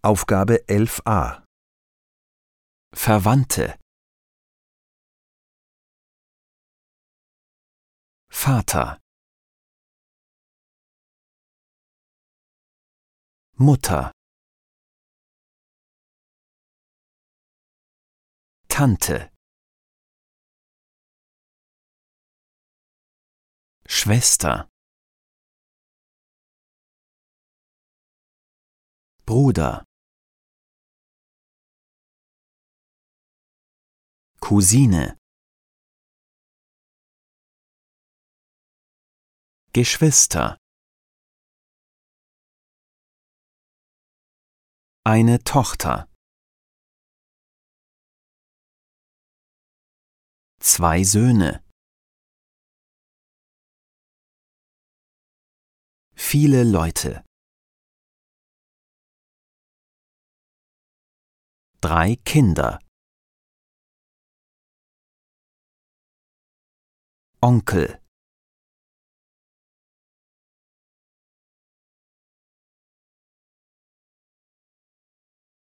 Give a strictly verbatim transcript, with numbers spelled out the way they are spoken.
Aufgabe elf a. Verwandte. Vater. Mutter. Tante. Schwester. Bruder. Cousine. Geschwister. Eine Tochter. Zwei Söhne. Viele Leute. Drei Kinder. Onkel.